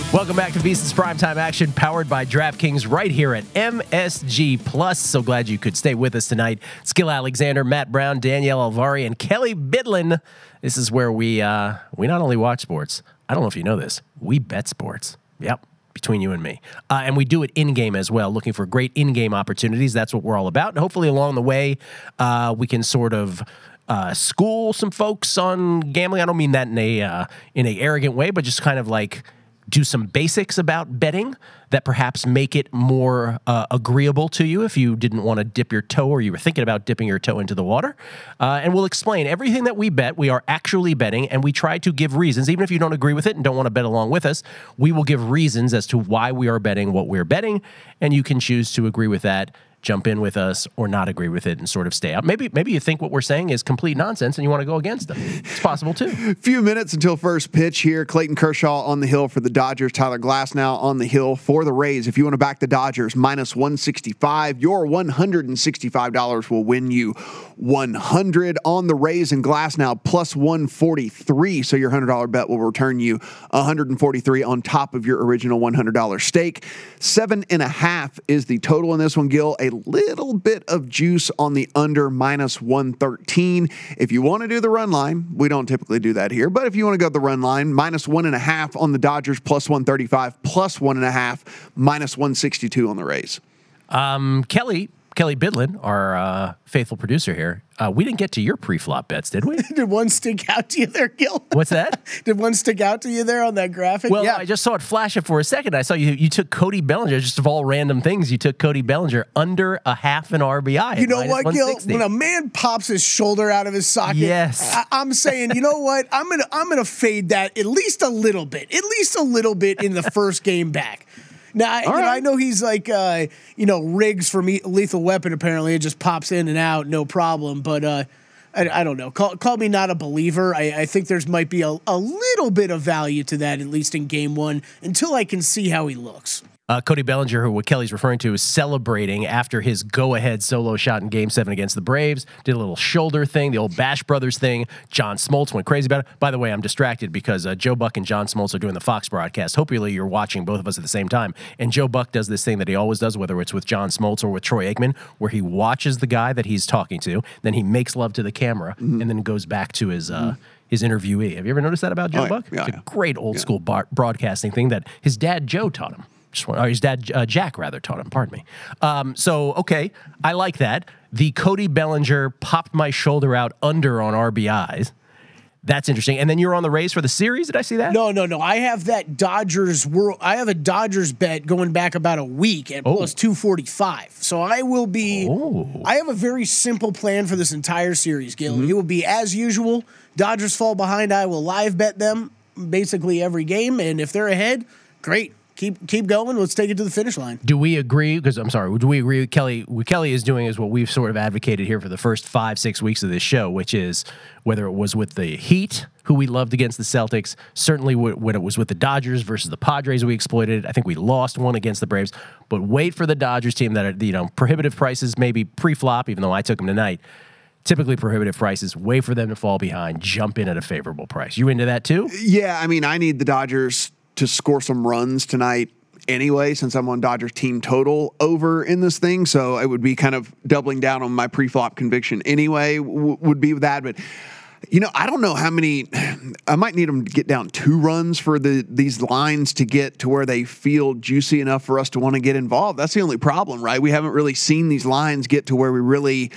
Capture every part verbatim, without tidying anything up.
Welcome back to VSiN's Primetime Action, powered by DraftKings right here at M S G Plus. So glad you could stay with us tonight. Skill Alexander, Matt Brown, Danielle Alvari, and Kelly Bidlin. This is where we uh, we not only watch sports, I don't know if you know this, we bet sports. Yep, between you and me. Uh, and we do it in-game as well, looking for great in-game opportunities. That's what we're all about. And hopefully along the way, uh, we can sort of uh, school some folks on gambling. I don't mean that in a uh, in a arrogant way, but just kind of like do some basics about betting that perhaps make it more uh, agreeable to you if you didn't want to dip your toe or you were thinking about dipping your toe into the water. Uh, and we'll explain everything that we bet. We are actually betting, and we try to give reasons. Even if you don't agree with it and don't want to bet along with us, we will give reasons as to why we are betting what we're betting, and you can choose to agree with that, jump in with us, or not agree with it and sort of stay out. Maybe maybe you think what we're saying is complete nonsense and you want to go against them. It's possible too. Few minutes until first pitch here. Clayton Kershaw on the hill for the Dodgers. Tyler Glasnow on the hill for the Rays. If you want to back the Dodgers, minus one sixty-five. Your one hundred sixty-five dollars will win you one hundred on the Rays, and Glasnow plus one forty-three. So your one hundred dollars bet will return you one hundred forty-three on top of your original one hundred dollars stake. Seven and a half is the total in this one, Gil. A little bit of juice on the under, minus one thirteen. If you want to do the run line, we don't typically do that here, but if you want to go the run line, minus one and a half on the Dodgers, plus one thirty-five, plus one and a half, minus one sixty-two on the Rays. Um, Kelly, Kelly Bidlin, our uh, faithful producer here, uh, we didn't get to your pre-flop bets, did we? Did one stick out to you there, Gil? What's that? Did one stick out to you there on that graphic? Well, yeah. I just saw it flash it for a second. I saw you you took Cody Bellinger, just of all random things, you took Cody Bellinger under a half an R B I. You know what, Gil? When a man pops his shoulder out of his socket, yes. I, I'm saying, you know what? I'm gonna I'm gonna fade that at least a little bit, at least a little bit in the first game back. Now, I, you right. know, I know he's like, uh, you know, Riggs from Lethal Weapon. Apparently, it just pops in and out, no problem. But uh, I, I don't know. Call, call me not a believer. I, I think there's might be a, a little bit of value to that, at least in game one, until I can see how he looks. Uh, Cody Bellinger, who what Kelly's referring to, is celebrating after his go-ahead solo shot in Game seven against the Braves. Did a little shoulder thing, the old Bash Brothers thing. John Smoltz went crazy about it. By the way, I'm distracted because uh, Joe Buck and John Smoltz are doing the Fox broadcast. Hopefully you're watching both of us at the same time. And Joe Buck does this thing that he always does, whether it's with John Smoltz or with Troy Aikman, where he watches the guy that he's talking to, then he makes love to the camera, mm-hmm. and then goes back to his... Uh, mm-hmm. his interviewee. Have you ever noticed that about Joe oh, Buck? Yeah, it's yeah. a great old yeah. school bar- broadcasting thing that his dad Joe taught him. Just want, or his dad uh, Jack rather taught him. Pardon me. Um, so okay, I like that. The Cody Bellinger popped my shoulder out under on R B Is. That's interesting. And then you're on the Rays for the series. Did I see that? No, no, no. I have that Dodgers world. I have a Dodgers bet going back about a week at oh. plus two forty-five. So I will be. Oh. I have a very simple plan for this entire series, Gil. Mm-hmm. It will be as usual. Dodgers fall behind. I will live bet them basically every game, and if they're ahead, great. Keep keep going. Let's take it to the finish line. Do we agree? Because I'm sorry. Do we agree? With Kelly, what Kelly is doing is what we've sort of advocated here for the first five, six weeks of this show, which is whether it was with the Heat, who we loved against the Celtics, certainly when it was with the Dodgers versus the Padres, we exploited. I think we lost one against the Braves, but wait for the Dodgers team that are, you know, prohibitive prices, maybe pre-flop, even though I took them tonight. Typically prohibitive prices, wait for them to fall behind, jump in at a favorable price. You into that too? Yeah, I mean, I need the Dodgers to score some runs tonight anyway, since I'm on Dodgers team total over in this thing. So it would be kind of doubling down on my pre-flop conviction anyway, w- would be that. But, you know, I don't know how many, I might need them to get down two runs for the these lines to get to where they feel juicy enough for us to want to get involved. That's the only problem, right? We haven't really seen these lines get to where we really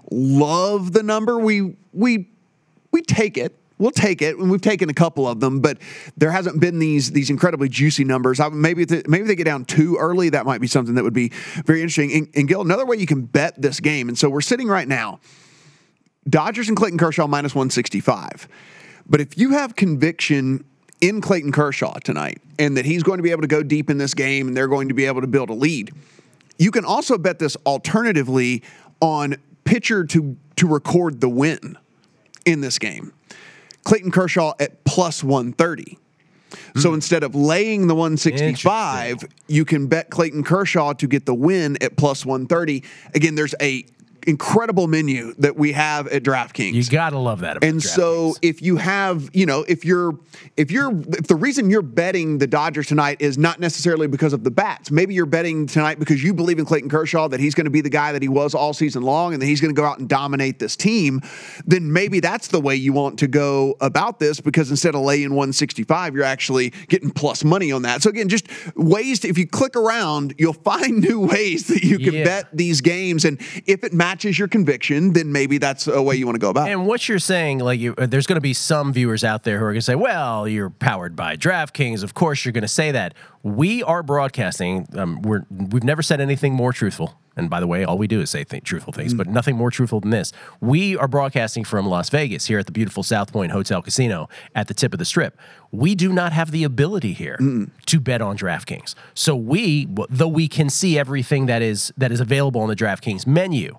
love the number. We, we, we take it. We'll take it, and we've taken a couple of them, but there hasn't been these these incredibly juicy numbers. I, maybe if they, maybe if they get down too early, that might be something that would be very interesting. And, and Gil, another way you can bet this game, and so we're sitting right now, Dodgers and Clayton Kershaw minus one sixty-five. But if you have conviction in Clayton Kershaw tonight, and that he's going to be able to go deep in this game, and they're going to be able to build a lead, you can also bet this alternatively on pitcher to to record the win in this game. Clayton Kershaw at plus one thirty. Mm. So instead of laying the one sixty-five, you can bet Clayton Kershaw to get the win at plus one thirty. Again, there's a incredible menu that we have at DraftKings. You gotta love that. About and so DraftKings. if you have, you know, if you're, if you're, if the reason you're betting the Dodgers tonight is not necessarily because of the bats, maybe you're betting tonight because you believe in Clayton Kershaw, that he's going to be the guy that he was all season long and that he's going to go out and dominate this team, then maybe that's the way you want to go about this, because instead of laying one sixty-five, you're actually getting plus money on that. So again, just ways to, if you click around, you'll find new ways that you can Yeah. bet these games. And if it matches your conviction, then maybe that's a way you want to go about it. And what you're saying, like, you, uh, there's going to be some viewers out there who are going to say, well, you're powered by DraftKings. Of course, you're going to say that. We are broadcasting. Um, we're, we've never said anything more truthful. And by the way, all we do is say th- truthful things, mm. but nothing more truthful than this. We are broadcasting from Las Vegas here at the beautiful South Point Hotel Casino at the tip of the Strip. We do not have the ability here mm. to bet on DraftKings. So we, though we can see everything that is that is available on the DraftKings menu,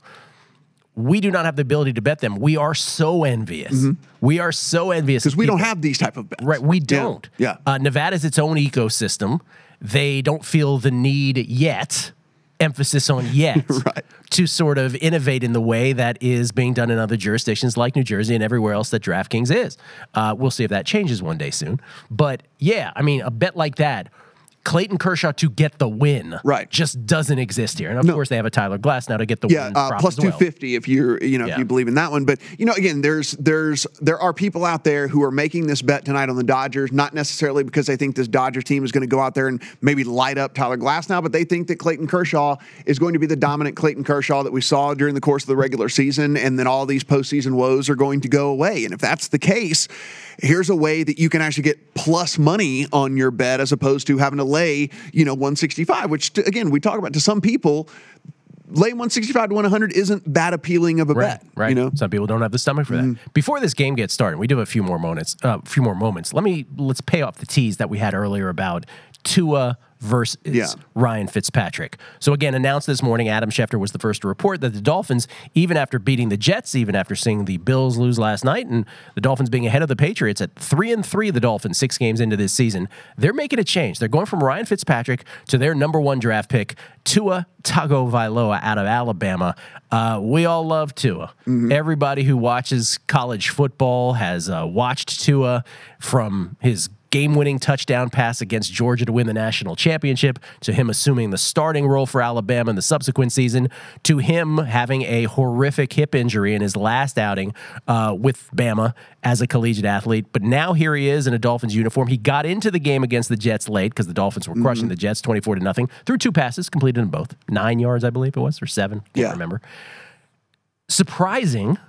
we do not have the ability to bet them. We are so envious. Mm-hmm. We are so envious. Because we don't have these type of bets. Right, we don't. Yeah. yeah. Uh, Nevada's its own ecosystem. They don't feel the need yet, emphasis on yet, right. to sort of innovate in the way that is being done in other jurisdictions like New Jersey and everywhere else that DraftKings is. Uh, we'll see if that changes one day soon. But yeah, I mean, a bet like that, Clayton Kershaw to get the win, right. just doesn't exist here. And of no. course, they have a Tyler Glass now to get the yeah, win. Yeah, uh, plus two fifty well. if you're, you know, yeah. if you believe in that one. But you know, again, there's there's there are people out there who are making this bet tonight on the Dodgers, not necessarily because they think this Dodgers team is going to go out there and maybe light up Tyler Glass now, but they think that Clayton Kershaw is going to be the dominant Clayton Kershaw that we saw during the course of the regular season, and then all these postseason woes are going to go away. And if that's the case, here's a way that you can actually get plus money on your bet as opposed to having to lay, you know, one sixty-five, which, again, we talk about to some people, laying one sixty-five to one hundred isn't that appealing of a right, bet. Right. You know? Some people don't have the stomach for that. Mm-hmm. Before this game gets started, we do have a few more moments. A uh, few more moments. Let me let's pay off the tease that we had earlier about Tua versus yeah. Ryan Fitzpatrick. So again, announced this morning, Adam Schefter was the first to report that the Dolphins, even after beating the Jets, even after seeing the Bills lose last night, and the Dolphins being ahead of the Patriots at three and three, the Dolphins six games into this season, they're making a change. They're going from Ryan Fitzpatrick to their number one draft pick, Tua Tagovailoa out of Alabama. Uh, we all love Tua. Mm-hmm. Everybody who watches college football has uh, watched Tua, from his game-winning touchdown pass against Georgia to win the national championship, to him assuming the starting role for Alabama in the subsequent season, to him having a horrific hip injury in his last outing uh, with Bama as a collegiate athlete. But now here he is in a Dolphins uniform. He got into the game against the Jets late because the Dolphins were mm-hmm. crushing the Jets twenty-four to nothing. Threw two passes, completed them both. Nine yards, I believe it was, or seven. Can't yeah. remember. Surprising.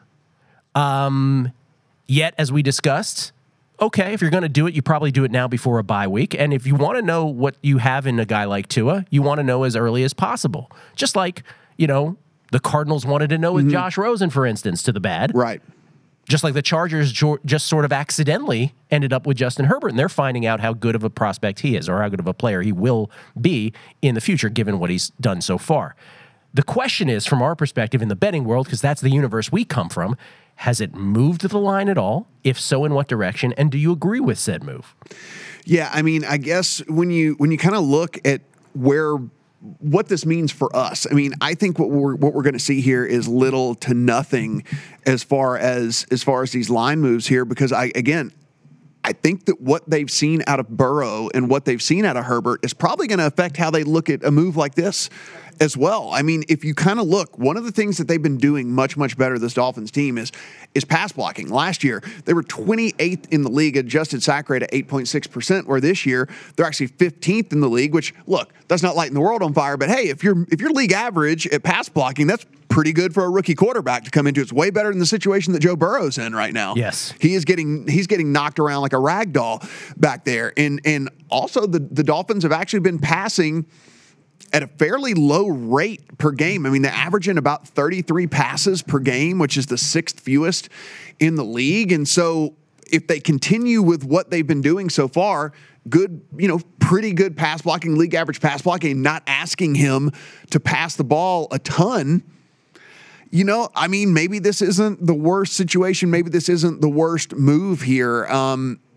Um, yet, as we discussed, okay, if you're going to do it, you probably do it now before a bye week. And if you want to know what you have in a guy like Tua, you want to know as early as possible. Just like, you know, the Cardinals wanted to know with mm-hmm. Josh Rosen, for instance, to the bad. Right. Just like the Chargers jo- just sort of accidentally ended up with Justin Herbert, and they're finding out how good of a prospect he is, or how good of a player he will be in the future, given what he's done so far. The question is, from our perspective in the betting world, because that's the universe we come from, has it moved the line at all? If so, in what direction? And do you agree with said move? Yeah, I mean, I guess when you when you kind of look at where what this means for us, I mean, I think what we're what we're going to see here is little to nothing as far as as far as these line moves here, because I again. I think that what they've seen out of Burrow and what they've seen out of Herbert is probably going to affect how they look at a move like this as well. I mean, if you kind of look, one of the things that they've been doing much, much better, this Dolphins team, is is pass blocking. Last year, they were twenty-eighth in the league, adjusted sack rate at eight point six percent, where this year, they're actually fifteenth in the league, which, look, that's not lighting the world on fire, but hey, if you're if you're league average at pass blocking, that's pretty good for a rookie quarterback to come into. It's way better than the situation that Joe Burrow's in right now. Yes. He is getting he's getting knocked around like a rag doll back there. And and also the, the Dolphins have actually been passing at a fairly low rate per game. I mean, they're averaging about thirty-three passes per game, which is the sixth fewest in the league. And so if they continue with what they've been doing so far, good, you know, pretty good pass blocking, league average pass blocking, not asking him to pass the ball a ton, you know, I mean, maybe this isn't the worst situation. Maybe this isn't the worst move here. Um,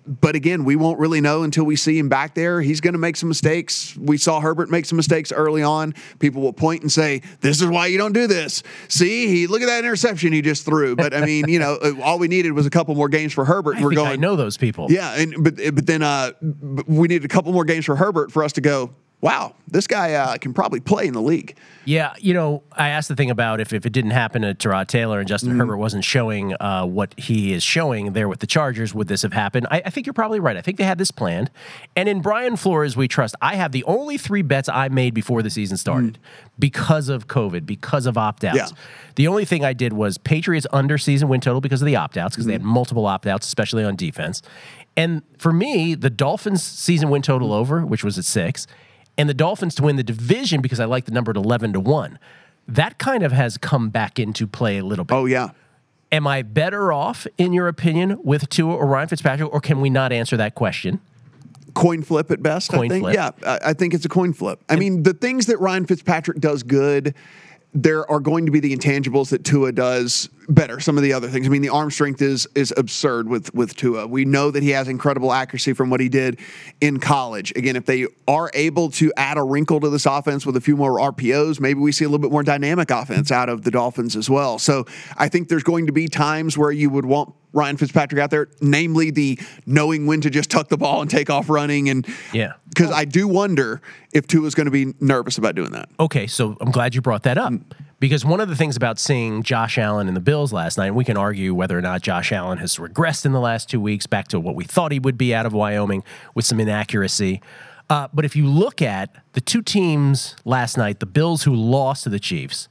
but again, we won't really know until we see him back there. He's going to make some mistakes. We saw Herbert make some mistakes early on. People will point and say, this is why you don't do this. See, he look at that interception he just threw. But I mean, you know, all we needed was a couple more games for Herbert. And I we're think going, I know those people. Yeah, and but but then uh, we needed a couple more games for Herbert for us to go, wow, this guy uh, can probably play in the league. Yeah, you know, I asked the thing about if, if it didn't happen to Tyrod Taylor and Justin mm-hmm. Herbert wasn't showing uh, what he is showing there with the Chargers, would this have happened? I, I think you're probably right. I think they had this planned. And in Brian Flores, we trust. I have the only three bets I made before the season started mm. because of COVID, because of opt-outs. Yeah. The only thing I did was Patriots under season win total because of the opt-outs, because mm. they had multiple opt-outs, especially on defense. And for me, the Dolphins season win total over, which was at six, and the Dolphins to win the division because I like the number at eleven to one. That kind of has come back into play a little bit. Oh, yeah. Am I better off, in your opinion, with Tua or Ryan Fitzpatrick, or can we not answer that question? Coin flip at best, coin I think. Flip. Yeah, I think it's a coin flip. I and, mean, the things that Ryan Fitzpatrick does good, there are going to be the intangibles that Tua does better. Some of the other things. I mean, the arm strength is is absurd with with Tua. We know that he has incredible accuracy from what he did in college. Again, if they are able to add a wrinkle to this offense with a few more R P Os, maybe we see a little bit more dynamic offense out of the Dolphins as well. So I think there's going to be times where you would want Ryan Fitzpatrick out there, namely the knowing when to just tuck the ball and take off running. And yeah, because I do wonder if Tua's going to be nervous about doing that. Okay, so I'm glad you brought that up. Because one of the things about seeing Josh Allen and the Bills last night, and we can argue whether or not Josh Allen has regressed in the last two weeks back to what we thought he would be out of Wyoming with some inaccuracy. Uh, but if you look at the two teams last night, the Bills who lost to the Chiefs,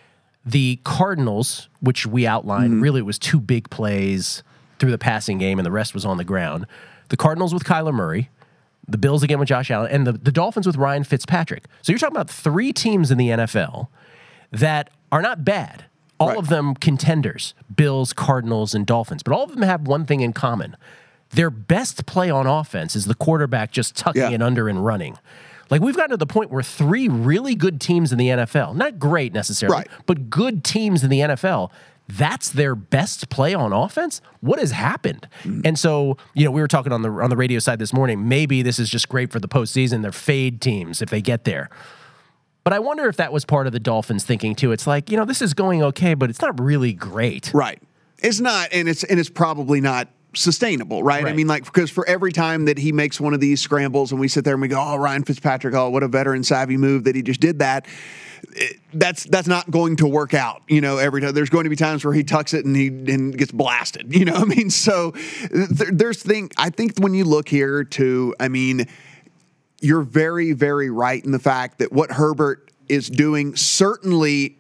the Cardinals, which we outlined, mm-hmm. really it was two big plays through the passing game and the rest was on the ground. The Cardinals with Kyler Murray, the Bills again with Josh Allen, and the, the Dolphins with Ryan Fitzpatrick. So you're talking about three teams in the N F L that are not bad. All right. of them contenders, Bills, Cardinals, and Dolphins. But all of them have one thing in common. Their best play on offense is the quarterback just tucking yeah. it under and running. Like, we've gotten to the point where three really good teams in the N F L, not great necessarily, right. but good teams in the N F L, that's their best play on offense? What has happened? Mm. And so, you know, we were talking on the on the radio side this morning, maybe this is just great for the postseason. They're fade teams if they get there. But I wonder if that was part of the Dolphins thinking too. It's like, you know, this is going okay, but it's not really great. Right. It's not, and it's and it's probably not sustainable, right? right? I mean, like, because for every time that he makes one of these scrambles and we sit there and we go, oh, Ryan Fitzpatrick, oh, what a veteran savvy move that he just did that. It, that's that's not going to work out, you know, every time. There's going to be times where he tucks it and he and gets blasted, you know what I mean? So there, there's thing, I think when you look here to, I mean, you're very, very right in the fact that what Herbert is doing certainly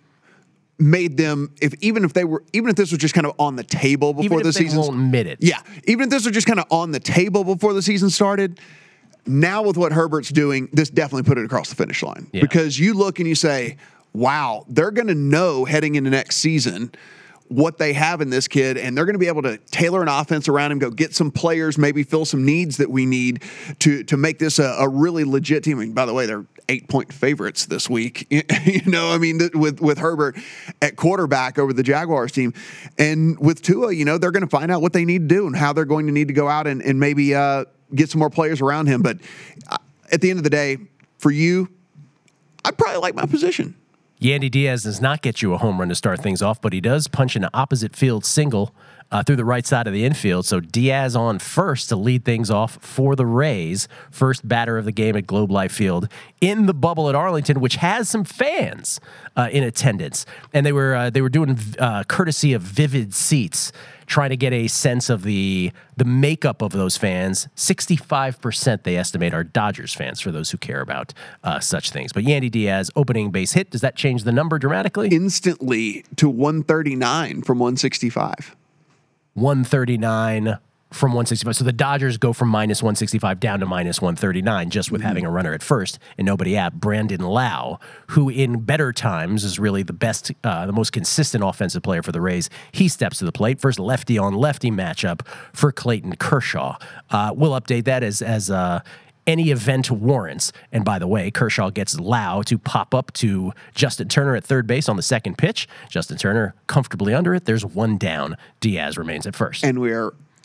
made them, if even if they were, even if this was just kind of on the table before even if the they season, won't admit it. Yeah, even if this was just kind of on the table before the season started. Now with what Herbert's doing, this definitely put it across the finish line yeah. because you look and you say, "Wow, they're going to know heading into next season what they have in this kid, and they're going to be able to tailor an offense around him, go get some players, maybe fill some needs that we need to to make this a, a really legit team." I mean, by the way, they're eight point favorites this week. You know, I mean, with with Herbert at quarterback over the Jaguars team, and with Tua, you know, they're going to find out what they need to do and how they're going to need to go out and, and maybe uh, get some more players around him. But at the end of the day, for you, I'd probably like my position. Yandy Diaz does not get you a home run to start things off, but he does punch an opposite field single uh, through the right side of the infield. So Diaz on first to lead things off for the Rays. First batter of the game at Globe Life Field in the bubble at Arlington, which has some fans uh, in attendance. And they were uh, they were doing uh, courtesy of Vivid Seats, trying to get a sense of the the makeup of those fans. sixty-five percent they estimate are Dodgers fans, for those who care about uh, such things. But Yandy Diaz, opening base hit, does that change the number dramatically? Instantly to one thirty-nine from one sixty-five. one thirty-nine from one sixty-five. So the Dodgers go from minus one sixty-five down to minus one thirty-nine just with mm-hmm. having a runner at first and nobody out. Brandon Lau, who in better times is really the best, uh, the most consistent offensive player for the Rays. He steps to the plate. First lefty on lefty matchup for Clayton Kershaw. Uh, we'll update that as, as uh, any event warrants. And by the way, Kershaw gets Lau to pop up to Justin Turner at third base on the second pitch. Justin Turner comfortably under it. There's one down. Diaz remains at first. And we're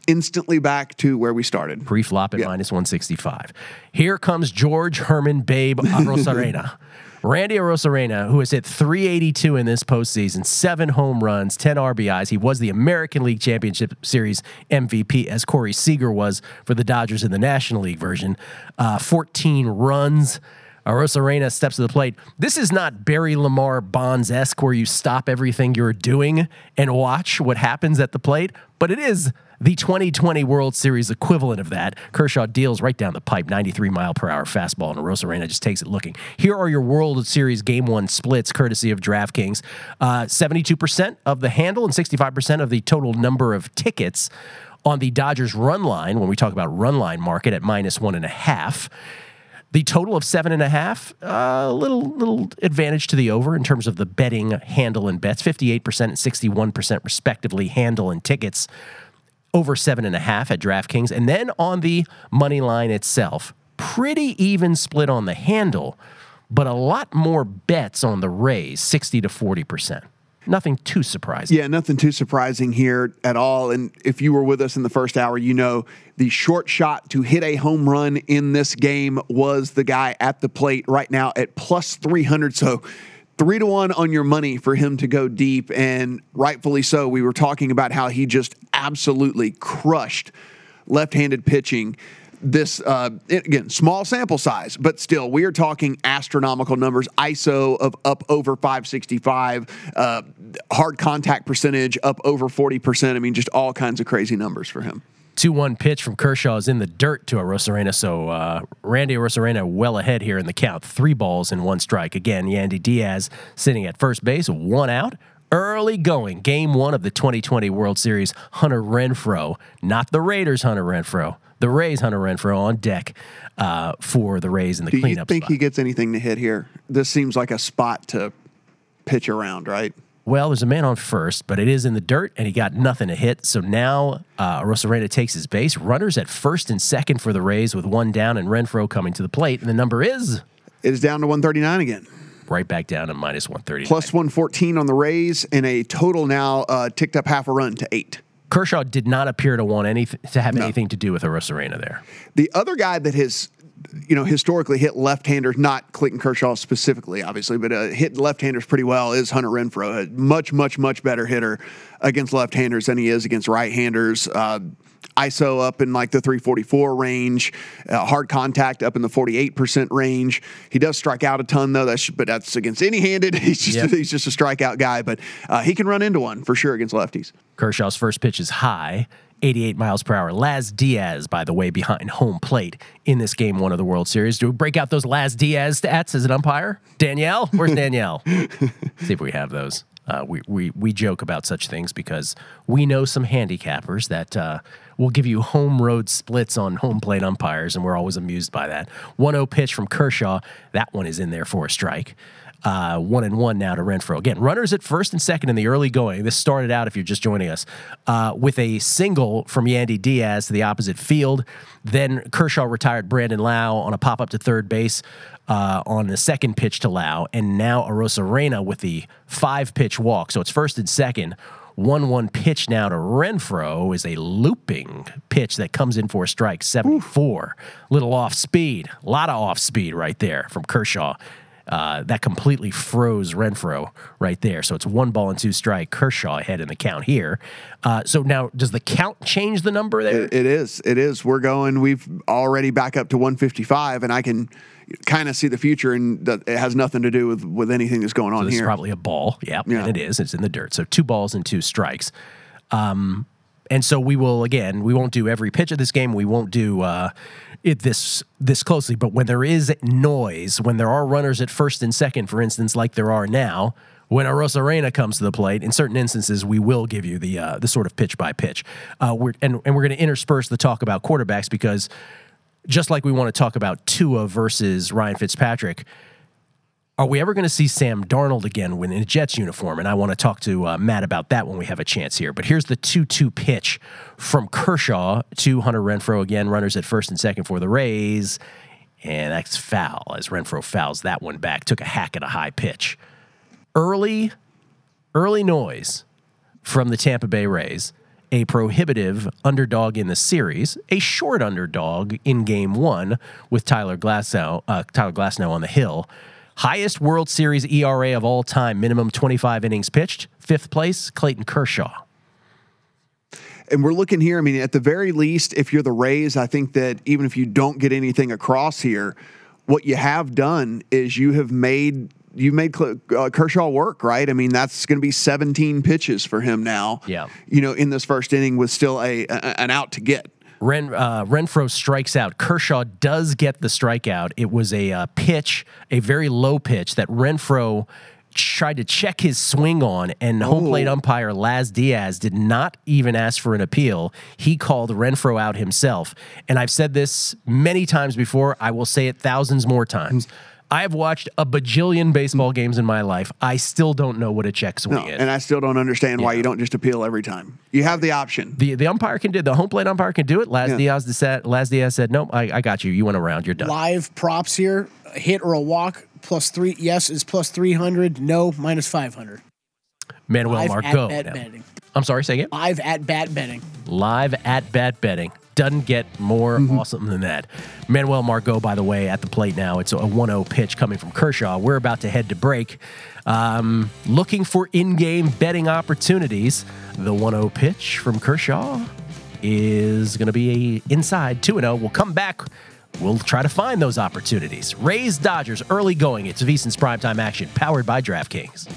instantly back to where we started. Pre-flop at Yeah. minus one sixty-five. Here comes George Herman Babe Arozarena. Randy Arozarena, who has hit three eighty-two in this postseason, seven home runs, ten R B Is. He was the American League Championship Series M V P, as Corey Seager was for the Dodgers in the National League version. Uh, fourteen runs. Arozarena steps to the plate. This is not Barry Lamar Bonds-esque where you stop everything you're doing and watch what happens at the plate, but it is the twenty twenty World Series equivalent of that. Kershaw deals right down the pipe, ninety-three mile per hour fastball, and Arozarena just takes it looking. Here are your World Series Game one splits, courtesy of DraftKings. Uh, seventy-two percent of the handle and sixty-five percent of the total number of tickets on the Dodgers run line, when we talk about run line market, at minus one and a half. The total of seven and a half, a uh, little little advantage to the over in terms of the betting handle and bets, fifty-eight percent and sixty-one percent respectively handle and tickets over seven and a half at DraftKings. And then on the money line itself, pretty even split on the handle, but a lot more bets on the Rays, sixty to forty percent. Nothing too surprising. Yeah, nothing too surprising here at all. And if you were with us in the first hour, you know the short shot to hit a home run in this game was the guy at the plate right now at plus three hundred. So three to one on your money for him to go deep, and rightfully so. We were talking about how he just absolutely crushed left-handed pitching. This, uh, again, small sample size, but still, we are talking astronomical numbers. I S O of up over five sixty-five, uh, hard contact percentage up over forty percent. I mean, just all kinds of crazy numbers for him. two one pitch from Kershaw is in the dirt to Arozarena, so uh, Randy Arozarena well ahead here in the count. Three balls and one strike. Again, Yandy Diaz sitting at first base, one out. Early going, game one of the twenty twenty World Series, Hunter Renfroe, not the Raiders' Hunter Renfroe, the Rays' Hunter Renfroe on deck uh, for the Rays in the Do cleanup you think spot. he gets anything to hit here? This seems like a spot to pitch around, right? Well, there's a man on first, but it is in the dirt, and he got nothing to hit. So now uh, Arozarena takes his base. Runners at first and second for the Rays with one down, and Renfroe coming to the plate. And the number is It is down to one thirty-nine again. right back down to minus one thirty. Plus one fourteen on the Rays, and a total now uh, ticked up half a run to eight. Kershaw did not appear to want anything to have No. anything to do with Arozarena there. The other guy that has, you know, historically hit left-handers, not Clayton Kershaw specifically, obviously, but uh, hit left-handers pretty well is Hunter Renfroe. A much, much, much better hitter against left-handers than he is against right-handers. Uh, I S O up in like the three forty-four range, uh, hard contact up in the forty-eight percent range. He does strike out a ton though, that's, but that's against any-handed. He's just, Yep. he's just a strikeout guy, but uh, he can run into one for sure against lefties. Kershaw's first pitch is high, eighty-eight miles per hour. Laz Diaz, by the way, behind home plate in this game one of the World Series. Do we break out those Laz Diaz stats as an umpire? Danielle? Where's Danielle? See if we have those. Uh, we, we we joke about such things because we know some handicappers that uh, will give you home road splits on home plate umpires, and we're always amused by that. one oh pitch from Kershaw. That one is in there for a strike. Uh, one and one now to Renfroe. Again, runners at first and second in the early going. This started out, if you're just joining us, uh, with a single from Yandy Diaz to the opposite field. Then Kershaw retired Brandon Lau on a pop-up to third base uh, on the second pitch to Lau. And now Arozarena with the five-pitch walk. So it's first and second. one one pitch now to Renfroe is a looping pitch that comes in for a strike, seventy-four. Oof. Little off speed. A lot of off speed right there from Kershaw. Uh, that completely froze Renfroe right there. So it's one ball and two strike. Kershaw ahead in the count here. Uh, so now, does the count change the number there? It, it is. It is. We're going. We've already back up to one fifty-five, and I can kind of see the future, and that it has nothing to do with, with anything that's going on so this here. is probably a ball. Yep, Yeah. And it is. It's in the dirt. So two balls and two strikes. Um, and so we will, again, we won't do every pitch of this game. We won't do uh, it this this closely. But when there is noise, when there are runners at first and second, for instance, like there are now, when Arozarena comes to the plate, in certain instances, we will give you the uh, the sort of pitch by pitch. Uh, we're, and, and we're going to intersperse the talk about quarterbacks because just like we want to talk about Tua versus Ryan Fitzpatrick, are we ever going to see Sam Darnold again in a Jets uniform? And I want to talk to uh, Matt about that when we have a chance here. But here's the two two pitch from Kershaw to Hunter Renfroe. Again, runners at first and second for the Rays. And that's foul as Renfroe fouls that one back. Took a hack at a high pitch. Early, early noise from the Tampa Bay Rays. a prohibitive underdog in the series, a short underdog in game one with Tyler Glasnow, uh, Tyler Glasnow on the hill. Highest World Series E R A of all time, minimum twenty-five innings pitched. Fifth place, Clayton Kershaw. And we're looking here, I mean, at the very least, if you're the Rays, I think that even if you don't get anything across here, what you have done is you have made you made uh, Kershaw work, right? I mean, that's going to be seventeen pitches for him now. Yeah. You know, in this first inning with still a, a an out to get. Ren, uh, Renfroe strikes out. Kershaw does get the strikeout. It was a uh, pitch, a very low pitch that Renfroe tried to check his swing on, and home plate umpire Laz Diaz did not even ask for an appeal. He called Renfroe out himself. And I've said this many times before. I will say it thousands more times. I've watched a bajillion baseball games in my life. I still don't know what a check swing No, is. and I still don't understand why Yeah. you don't just appeal every time. You have the option. The the umpire can do the home plate umpire can do it. Laz Yeah. Diaz said Laz Diaz said, nope, I, I got you. You went around. You're done. Live props here: a hit or a walk plus three. Yes is plus three hundred. No minus five hundred. Manuel Live Margot. at bat now. betting. I'm sorry, say again. Live at bat betting. Live at bat betting. Doesn't get more awesome than that. Manuel Margot, by the way, at the plate now. It's a one oh pitch coming from Kershaw. We're about to head to break. Um, looking for in-game betting opportunities. The one oh pitch from Kershaw is going to be a inside two and oh. We'll come back. We'll try to find those opportunities. Rays, Dodgers, early going. It's VSiN's Primetime Action, powered by DraftKings.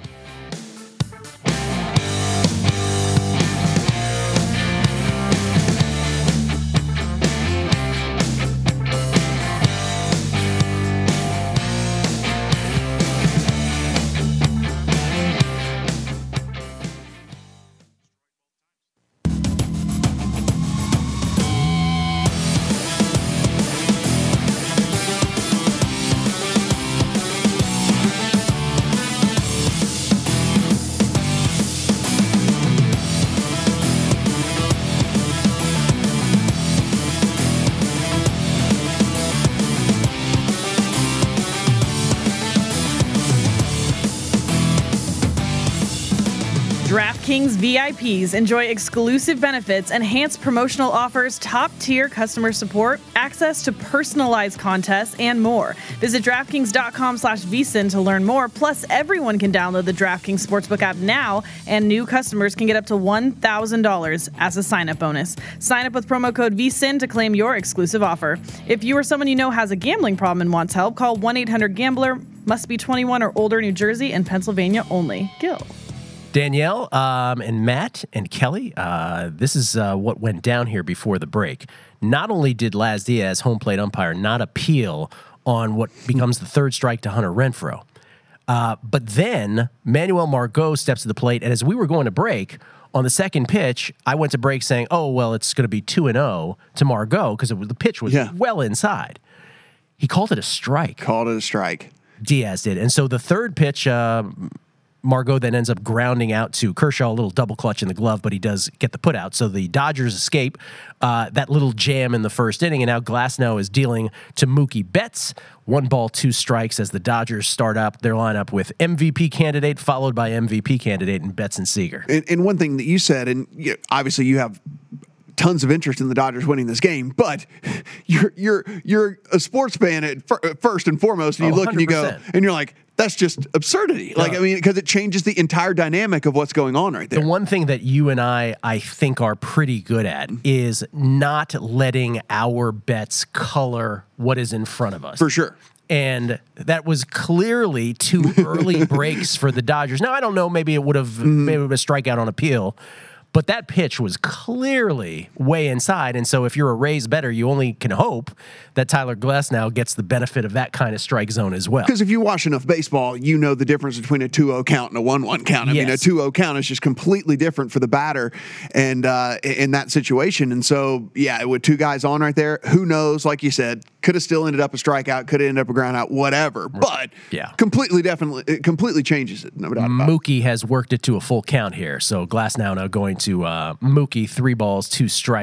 DraftKings V I Ps enjoy exclusive benefits, enhanced promotional offers, top-tier customer support, access to personalized contests, and more. Visit DraftKings.com slash VSiN to learn more. Plus, everyone can download the DraftKings Sportsbook app now, and new customers can get up to one thousand dollars as a sign-up bonus. Sign up with promo code VSiN to claim your exclusive offer. If you or someone you know has a gambling problem and wants help, call one eight hundred gambler. Must be twenty-one or older, New Jersey and Pennsylvania only. Gil. Danielle um, and Matt and Kelly, uh, this is uh, what went down here before the break. Not only did Laz Diaz, home plate umpire, not appeal on what becomes the third strike to Hunter Renfroe, uh, but then Manuel Margot steps to the plate, and as we were going to break, on the second pitch, I went to break saying, oh, well, it's going to be two and oh to Margot because the pitch was Yeah. well inside. He called it a strike. Called it a strike. Diaz did. And so the third pitch, uh, Margot then ends up grounding out to Kershaw, a little double clutch in the glove, but he does get the put out. So the Dodgers escape uh, that little jam in the first inning, and now Glasnow is dealing to Mookie Betts. One ball, two strikes as the Dodgers start up their lineup with M V P candidate, followed by M V P candidate in Betts and Seager. And, and one thing that you said, and you, obviously you have tons of interest in the Dodgers winning this game, but you're you're you're a sports fan at fir- first and foremost, and you Oh, look and you go, one hundred percent. and you're like, that's just absurdity. Like, I mean, because it changes the entire dynamic of what's going on right there. The one thing that you and I, I think, are pretty good at is not letting our bets color what is in front of us. For sure. And that was clearly two early breaks for the Dodgers. Now, I don't know, maybe it would have Mm-hmm. maybe it was a strikeout on appeal, but that pitch was clearly way inside. And so if you're a Rays bettor, you only can hope that Tyler Glasnow gets the benefit of that kind of strike zone as well. Because if you watch enough baseball, you know the difference between a two oh count and a one one count. I mean, a Yes. two oh count is just completely different for the batter and uh, in that situation. And so, yeah, with two guys on right there, who knows, like you said, could have still ended up a strikeout, could have ended up a ground out, whatever. But Yeah. completely, definitely, it completely changes it. No doubt about it. Mookie has worked it to a full count here. So Glasnow now going to uh, Mookie, three balls, two strike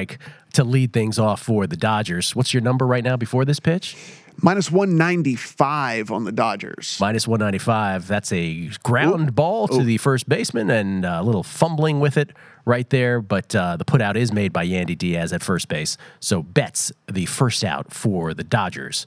to lead things off for the Dodgers. What's your number right now before this pitch? Minus one ninety-five on the Dodgers. Minus one ninety-five. That's a ground Ooh. ball to Ooh. the first baseman and a little fumbling with it right there. But uh, the put out is made by Yandy Diaz at first base. So Betts, the first out for the Dodgers.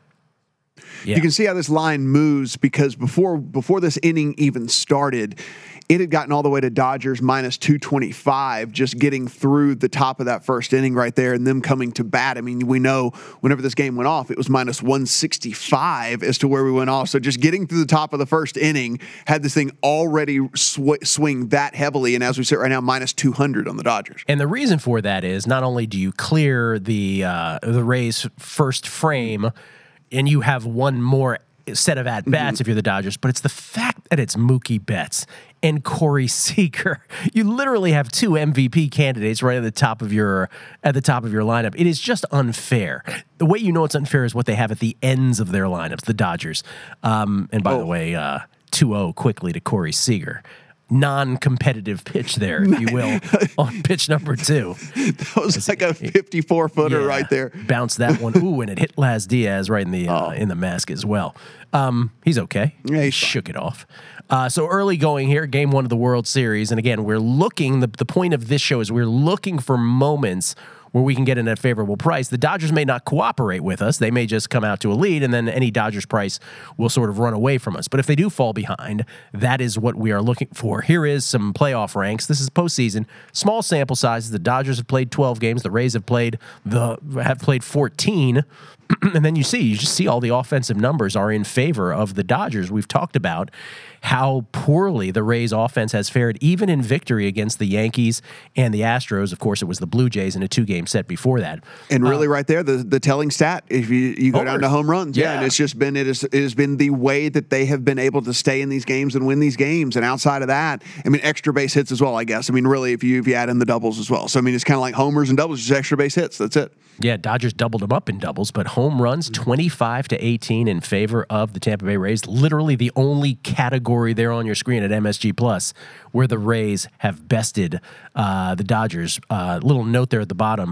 Yeah. You can see how this line moves because before before this inning even started, it had gotten all the way to Dodgers minus two twenty-five, just getting through the top of that first inning right there and them coming to bat. I mean, we know whenever this game went off, it was minus one sixty-five as to where we went off. So just getting through the top of the first inning had this thing already sw- swing that heavily. And as we sit right now, minus two hundred on the Dodgers. And the reason for that is not only do you clear the uh, the Rays' first frame and you have one more set of at-bats mm-hmm. if you're the Dodgers, but it's the fact that it's Mookie Betts and Corey Seager. You literally have two M V P candidates right at the top of your at the top of your lineup. It is just unfair. The way you know it's unfair is what they have at the ends of their lineups, the Dodgers. Um, and by oh. the way, uh, two oh quickly to Corey Seager. Non-competitive pitch there, if you will, on pitch number two. That was it's, like a fifty-four footer yeah, right there. Bounced that one. Ooh, and it hit Laz Diaz right in the uh, oh. in the mask as well. Um, he's okay. Yeah, he shook fine. it off. Uh, so early going here, game one of the World Series, and again, we're looking. The the point of this show is we're looking for moments where we can get in at a favorable price. The Dodgers may not cooperate with us. They may just come out to a lead, and then any Dodgers price will sort of run away from us. But if they do fall behind, that is what we are looking for. Here is some playoff ranks. This is postseason. Small sample sizes. The Dodgers have played twelve games. The Rays have played the have played fourteen. And then you see, you just see all the offensive numbers are in favor of the Dodgers. We've talked about how poorly the Rays offense has fared, even in victory against the Yankees and the Astros. Of course, it was the Blue Jays in a two-game set before that. And really uh, right there, the, the telling stat, if you, you go homers. down to home runs, yeah. yeah, and it's just been, it, is, it has been the way that they have been able to stay in these games and win these games. And outside of that, I mean, extra base hits as well, I guess. I mean, really, if you, if you add in the doubles as well. So, I mean, it's kind of like homers and doubles, just extra base hits. That's it. Yeah, Dodgers doubled them up in doubles, but home runs twenty-five to eighteen in favor of the Tampa Bay Rays. Literally the only category there on your screen at M S G Plus where the Rays have bested uh, the Dodgers. Uh, little note there at the bottom.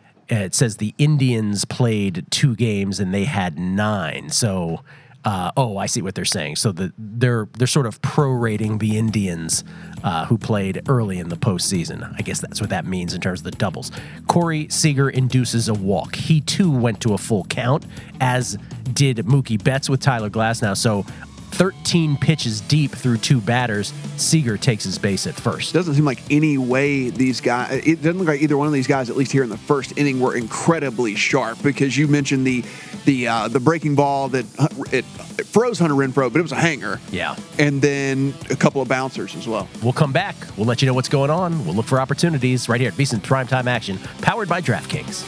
It says the Indians played two games and they had nine. So, uh, oh, I see what they're saying. So the, they're they're sort of prorating the Indians uh, who played early in the postseason. I guess that's what that means in terms of the doubles. Corey Seager induces a walk. He too went to a full count, as did Mookie Betts with Tyler Glasnow. So thirteen pitches deep through two batters, Seager takes his base at first. Doesn't seem like any way these guys, it doesn't look like either one of these guys, at least here in the first inning, were incredibly sharp, because you mentioned the the uh, the breaking ball that it, it froze Hunter Renfroe, but it was a hanger. Yeah. And then a couple of bouncers as well. We'll come back. We'll let you know what's going on. We'll look for opportunities right here at VSiN Primetime Action, powered by DraftKings.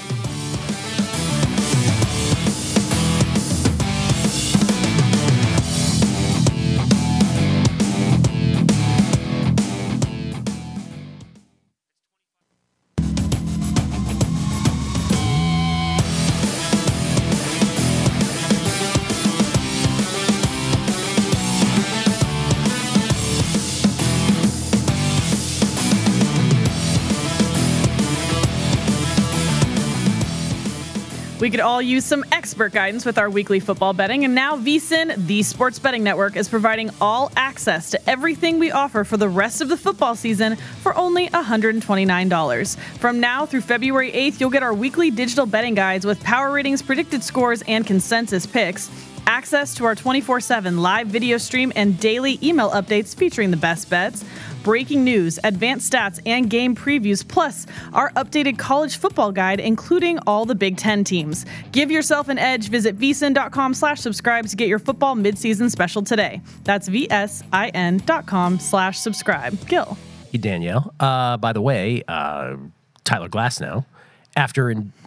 We could all use some expert guidance with our weekly football betting, and now VSiN, the sports betting network, is providing all access to everything we offer for the rest of the football season for only one hundred twenty-nine dollars. From now through February eighth, you'll get our weekly digital betting guides with power ratings, predicted scores, and consensus picks, access to our twenty-four seven live video stream and daily email updates featuring the best bets, breaking news, advanced stats, and game previews, plus our updated college football guide, including all the Big Ten teams. Give yourself an edge. Visit vsin.com slash subscribe to get your football midseason special today. That's vsin.com slash subscribe. Gil. Hey, Danielle. Uh, by the way, uh, Tyler Glasnow, after in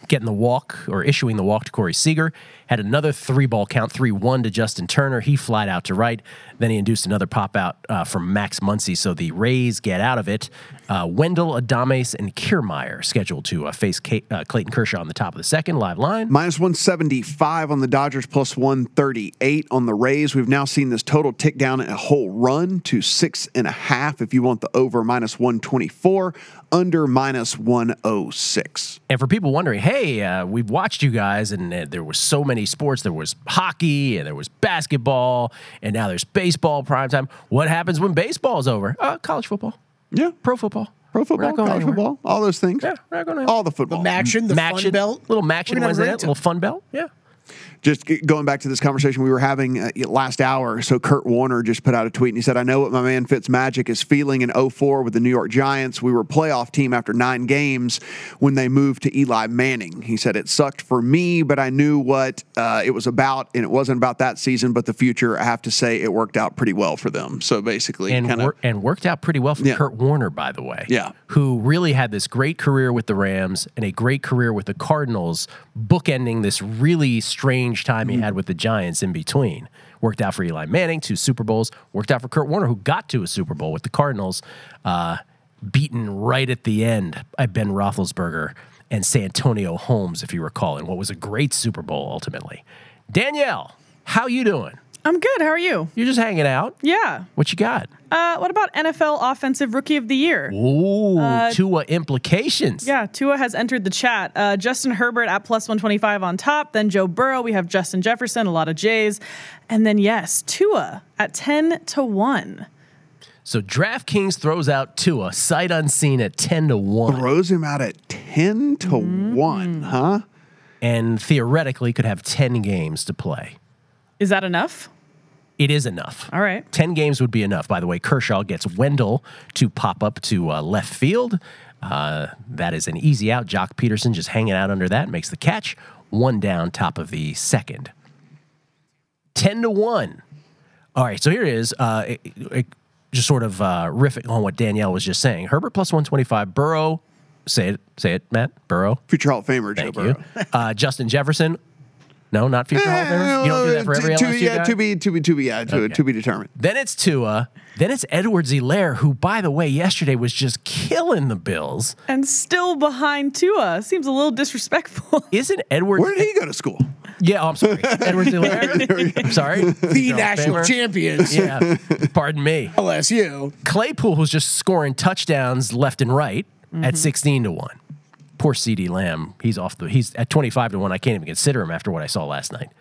getting the walk or issuing the walk to Corey Seager. Had another three ball count, three one to Justin Turner. He flied out to right. Then he induced another pop out uh, from Max Muncy. So the Rays get out of it. Uh, Wendell, Adames, and Kiermaier scheduled to uh, face Kay- uh, Clayton Kershaw on the top of the second. Live line. Minus one seventy-five on the Dodgers, plus one thirty-eight on the Rays. We've now seen this total tick down a whole run to six and a half. If you want the over, minus one twenty-four, under minus one oh six. And for people wondering, hey, uh, we've watched you guys, and uh, there was so many sports. There was hockey, and there was basketball, and now there's baseball primetime. What happens when baseball's over? Uh, college football. Yeah. Pro football. Pro We're football, not going college anywhere. football, all those things. Yeah, we're not going anywhere. All the football. Maction, the Maction, fun belt. little We're Maction gonna have Wednesday a night, great little fun belt. Yeah. Just g- going back to this conversation we were having uh, last hour. So Kurt Warner just put out a tweet and he said, I know what my man Fitzmagic is feeling in oh four with the New York Giants. We were a playoff team after nine games when they moved to Eli Manning. He said, it sucked for me, but I knew what uh, it was about, and it wasn't about that season, but the future. I have to say it worked out pretty well for them. So basically, And, kind of wor- and worked out pretty well for Yeah. Kurt Warner, by the way. Yeah. Who really had this great career with the Rams and a great career with the Cardinals, bookending this really strange time he had with the Giants in between. Worked out for Eli Manning, two Super Bowls. Worked out for Kurt Warner, who got to a Super Bowl with the Cardinals, uh, beaten right at the end by Ben Roethlisberger and Santonio Holmes, if you recall, in what was a great Super Bowl ultimately. Danielle, how you doing? I'm good. How are you? You're just hanging out. Yeah. What you got? Uh, what about N F L Offensive Rookie of the Year? Ooh, Tua implications. Yeah, Tua has entered the chat. Uh, Justin Herbert at plus one twenty-five on top. Then Joe Burrow. We have Justin Jefferson, a lot of J's. And then, yes, Tua at ten to one. So DraftKings throws out Tua, sight unseen at ten to one. throws him out at ten to one, huh? And theoretically could have ten games to play. Is that enough? It is enough. All right. ten games would be enough. By the way, Kershaw gets Wendell to pop up to uh, left field. Uh, that is an easy out. Jock Peterson just hanging out under that, makes the catch. One down, top of the second. ten to one. All right, so here it is. Uh, it, it, just sort of uh, riffing on what Danielle was just saying. Herbert plus one twenty-five. Burrow, say it, say it, Matt. Burrow. Future Hall of Famer, Joe Thank Burrow. you. Uh, Justin Jefferson. No, not future Hall of Famer. You don't do that for every to, L S U yeah, guy? to be, to be, to be, yeah, to, Okay. to be determined. Then it's Tua. Then it's Edwards-Helaire, who, by the way, yesterday was just killing the Bills. And still behind Tua. Seems a little disrespectful. Isn't Edwards? Where did he go to school? Yeah, oh, I'm sorry. Edwards-Helaire. I'm sorry. The national champions, Yeah. Pardon me. L S U. Claypool was just scoring touchdowns left and right at sixteen to one. Poor CeeDee Lamb. He's off the. He's at twenty-five to one. I can't even consider him after what I saw last night.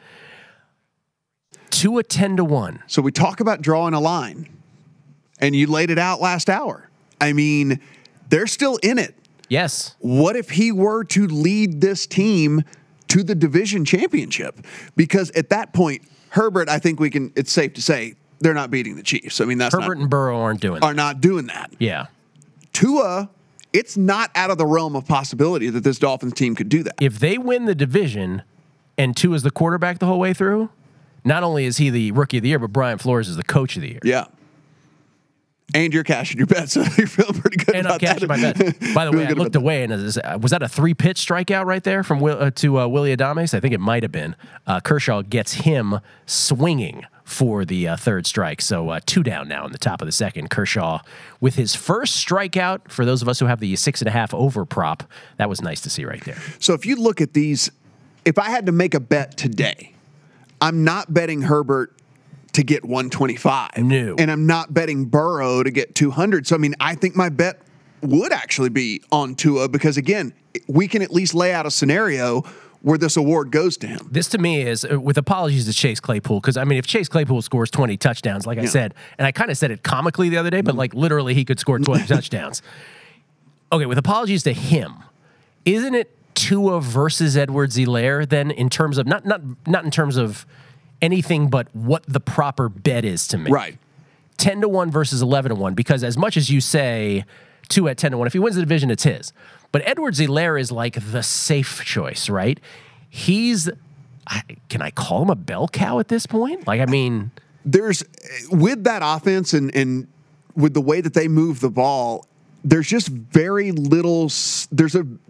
Tua ten to one. So we talk about drawing a line, and you laid it out last hour. I mean, they're still in it. Yes. What if he were to lead this team to the division championship? Because at that point, Herbert, I think we can. It's safe to say they're not beating the Chiefs. I mean, that's Herbert not, and Burrow aren't doing are that. not doing that. Yeah. Tua, it's not out of the realm of possibility that this Dolphins team could do that. If they win the division and Tua is the quarterback the whole way through, not only is he the rookie of the year, but Brian Flores is the coach of the year. Yeah. And you're cashing your bet, so you're feeling pretty good And I'm about that. cashing my bet. By the Feeling way, I good looked about away, and is- was that a three-pitch strikeout right there from Will, uh, to uh, Willie Adames? I think it might have been. Uh, Kershaw gets him swinging for the uh, third strike. So uh, two down now in the top of the second. Kershaw with his first strikeout. For those of us who have the six and a half over prop, that was nice to see right there. So if you look at these, if I had to make a bet today, I'm not betting Herbert to get one twenty-five. No. And I'm not betting Burrow to get two hundred. So, I mean, I think my bet would actually be on Tua because, again, we can at least lay out a scenario where this award goes to him. This to me is, uh, with apologies to Chase Claypool, because I mean, if Chase Claypool scores twenty touchdowns, like I said, and I kind of said it comically the other day, but like literally he could score twenty touchdowns. Okay, with apologies to him, isn't it Tua versus Edwards-Helaire then in terms of, not not not in terms of anything but what the proper bet is to me? Right. ten to one versus eleven to one, because as much as you say Tua at ten to one, if he wins the division, it's his. But Edwards-Helaire is like the safe choice, right? He's, I, can I call him a bell cow at this point? Like, I mean, There's, with that offense and, and with the way that they move the ball, there's just very little, s- there's a,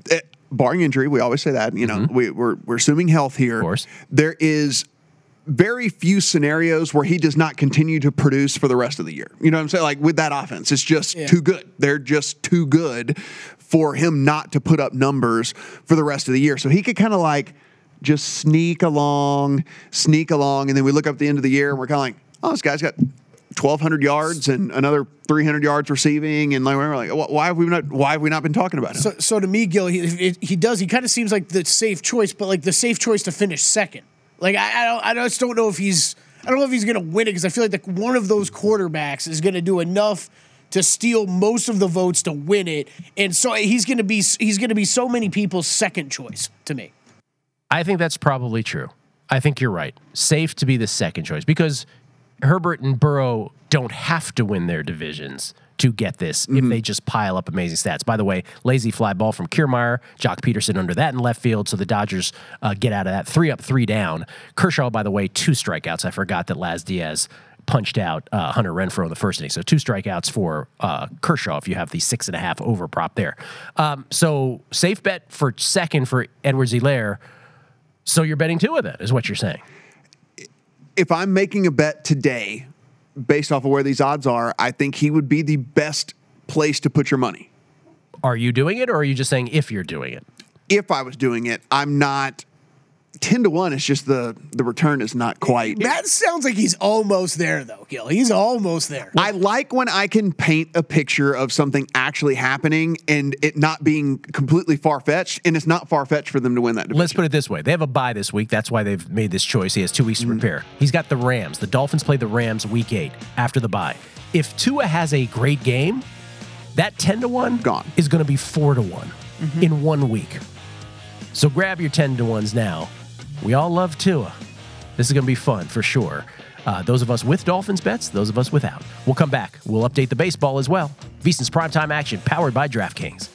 barring injury, we always say that, you know, Mm-hmm. we, we're, we're assuming health here. Of course. There is very few scenarios where he does not continue to produce for the rest of the year. You know what I'm saying? Like with that offense, it's just Yeah. too good. They're just too good for him not to put up numbers for the rest of the year. So he could kind of like just sneak along, sneak along. And then we look up at the end of the year and we're kind of like, oh, this guy's got twelve hundred yards and another three hundred yards receiving. And like, we're like, why have we not, why have we not been talking about him? So, so to me, Gil, he, it, he does. He kind of seems like the safe choice, but like the safe choice to finish second. Like I, I don't, I just don't know if he's, I don't know if he's going to win it because I feel like the, one of those quarterbacks is going to do enough to steal most of the votes to win it, and so he's going to be, he's going to be so many people's second choice to me. I think that's probably true. I think you're right. Safe to be the second choice because Herbert and Burrow don't have to win their divisions to get this if they just pile up amazing stats. By the way, lazy fly ball from Kiermaier, Jock Peterson under that in left field, so the Dodgers uh, get out of that. Three up, three down. Kershaw, by the way, two strikeouts. I forgot that Laz Diaz punched out uh, Hunter Renfroe in the first inning. So two strikeouts for uh, Kershaw if you have the six and a half over prop there. Um, so safe bet for second for Edwards-Helaire. So you're betting two of that is what you're saying. If I'm making a bet today, based off of where these odds are, I think he would be the best place to put your money. Are you doing it or are you just saying if you're doing it? If I was doing it, I'm not. ten to one is just the, the return is not quite. That sounds like he's almost there, though, Gil. He's almost there. I like when I can paint a picture of something actually happening and it not being completely far-fetched, and it's not far-fetched for them to win that division. Let's put it this way. They have a bye this week. That's why they've made this choice. He has two weeks to prepare. He's got the Rams. The Dolphins play the Rams week eight after the bye. If Tua has a great game, that ten to one Gone. is going to be four to one in one week. So grab your ten to ones now. We all love Tua. This is going to be fun for sure. Uh, those of us with Dolphins bets, those of us without. We'll come back. We'll update the baseball as well. VSiN's Primetime Action, powered by DraftKings.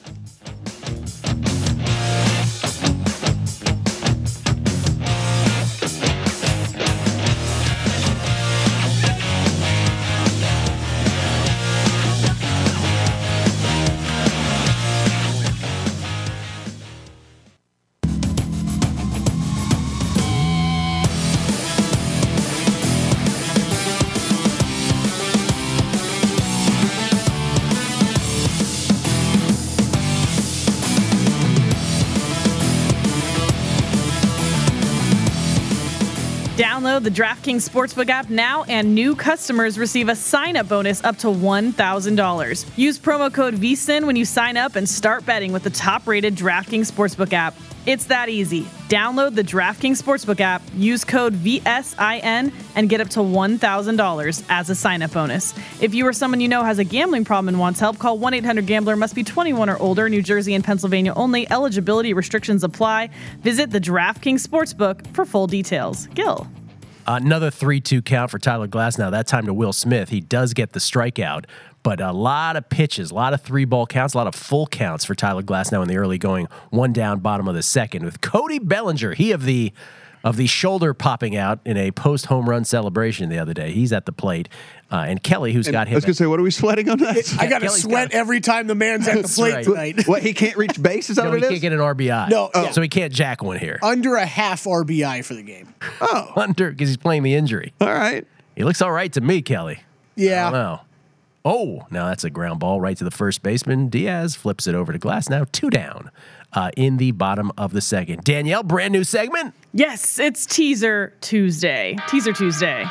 Download the DraftKings Sportsbook app now, and new customers receive a sign-up bonus up to one thousand dollars. Use promo code V S I N when you sign up and start betting with the top-rated DraftKings Sportsbook app. It's that easy. Download the DraftKings Sportsbook app, use code V S I N, and get up to one thousand dollars as a sign-up bonus. If you or someone you know has a gambling problem and wants help, call one eight hundred gambler. Must be twenty-one or older. New Jersey and Pennsylvania only. Eligibility restrictions apply. Visit the DraftKings Sportsbook for full details. Gil. Another three two count for Tyler Glasnow, that time to Will Smith. He does get the strikeout, but a lot of pitches, a lot of three-ball counts, a lot of full counts for Tyler Glasnow in the early going, one down, bottom of the second. With Cody Bellinger, he of the of the shoulder popping out in a post-home run celebration the other day. He's at the plate. Uh, and Kelly, who's And got I hit. was going to say, what are we sweating on that? I got to Kelly's sweat got- every time the man's at the That's plate right. tonight. What, he can't reach base? Is that No, what he it can't is? get an R B I. No, yeah. So he can't jack one here. Under a half R B I for the game. Under, because he's playing the injury. All right. He looks all right to me, Kelly. I Yeah. don't know. Oh, now that's a ground ball right to the first baseman. Diaz flips it over to Glasnow. Two down uh, in the bottom of the second. Danielle, brand new segment. Yes, it's Teaser Tuesday. Teaser Tuesday.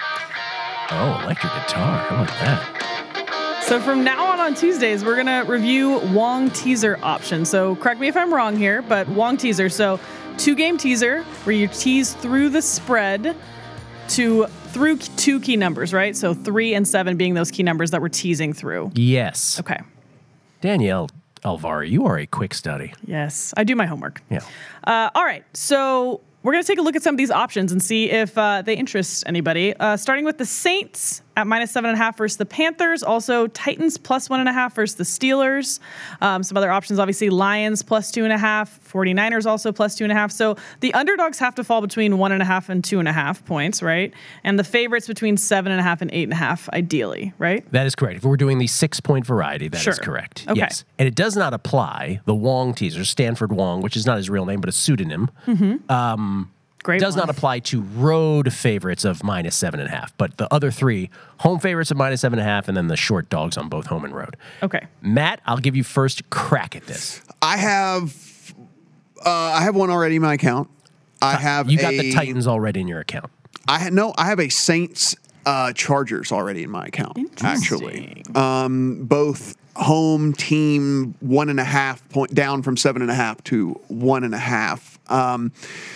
Oh, electric guitar. How about that? So from now on on Tuesdays, we're going to review Wong teaser options. So correct me if I'm wrong here, but Wong teaser. So two-game teaser where you tease through the spread to through two key numbers, right? So three and seven being those key numbers that we're teasing through. Yes. Okay. Danielle Alvari, you are a quick study. Yes, I do my homework. Yeah. Uh, all right, so we're going to take a look at some of these options and see if uh, they interest anybody. Uh, starting with the Saints at minus seven and a half versus the Panthers. Also, Titans plus one and a half versus the Steelers. Um, some other options, obviously, Lions plus two and a half, 49ers also plus two and a half. So the underdogs have to fall between one and a half and two and a half points, right? And the favorites between seven and a half and eight and a half, ideally, right? That is correct. If we're doing the six-point variety, that Sure. is correct. Okay. Yes. And it does not apply, the Wong teaser, Stanford Wong, which is not his real name, but a pseudonym. Um, Great does one. not apply to road favorites of minus seven and a half, but the other three, home favorites of minus seven and a half, and then the short dogs on both home and road. Okay. Matt, I'll give you first crack at this. I have uh, I have one already in my account. I have You got a, the Titans already in your account. I had no. I have a Saints uh, Chargers already in my account. Actually, um, both home team one and a half point down from seven and a half to one and a half. Um,